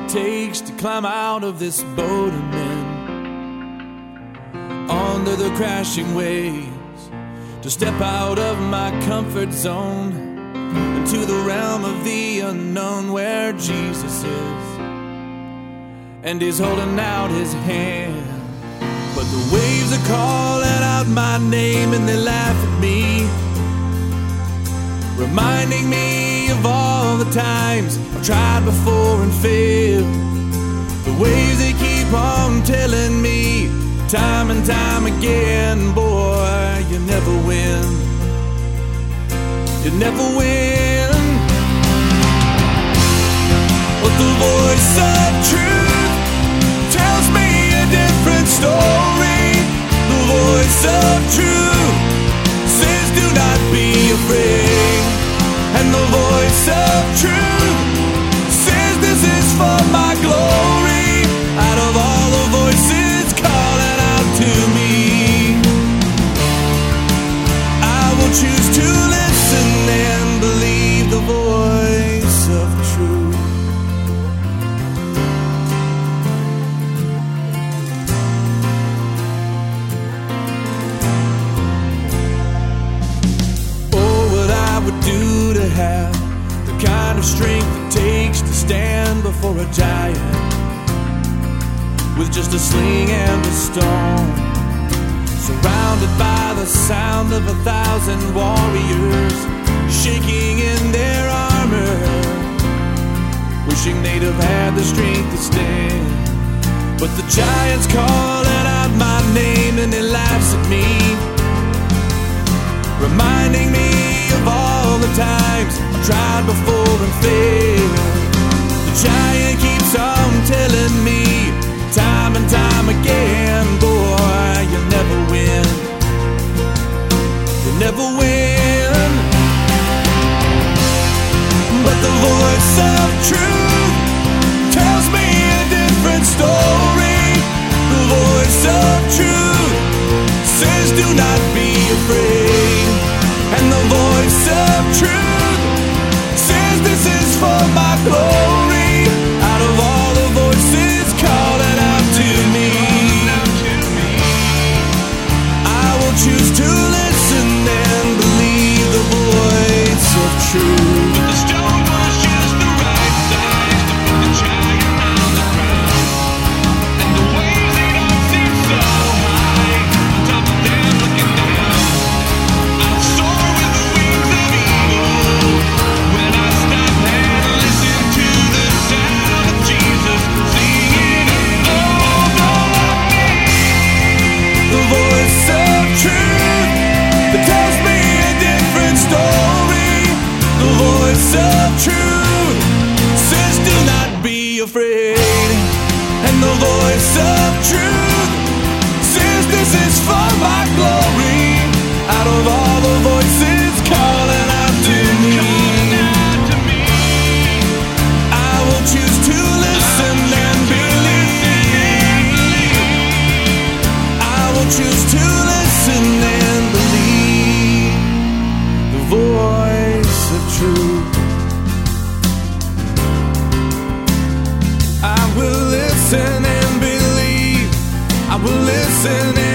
takes to climb out of this boat I'm in, under the crashing waves, to step out of my comfort zone into the realm of the unknown where Jesus is, and he's holding out his hand. But the waves are calling out my name and they laugh at me, reminding me of all the times I've tried before and failed. The waves, they keep on telling me time and time again, boy, you never win. You never win. But the voice of truth tells me a different story. The voice of truth says do not be afraid. And the voice of truth says this is for my glory. Out of all the voices calling out to me, I will choose to listen and believe the voice of truth. Oh, what I would do to have the kind of strength it takes to stand before a giant with just a sling and a stone, surrounded by the sound of 1,000 warriors shaking in their armor, wishing they'd have had the strength to stand. But the giant's calling out my name and he laughs at me, reminding me of all the times I've tried before and failed. The giant keeps on telling me time and time again, boy, you'll never win. You'll never win. But the voice of truth tells me a different story. The voice of truth says do not be afraid. And the voice of truth says this is for my glory. Out of all the voices calling out to me, I will choose to listen and believe the voice of truth. But the stone was just the right size to put the giant on the ground, and the waves, they don't seem so high on top of them looking down. I'll soar with the wings of eagle when I stop and listen to the sound of Jesus singing over me. The voice of truth that tells me a different story. The voice of truth says do not be afraid. And the voice of truth says this is for my glory. Out of all the voices calling out to me, I will choose to listen and believe. I will choose to listen and believe the voice of truth. I will listen and believe. I will listen and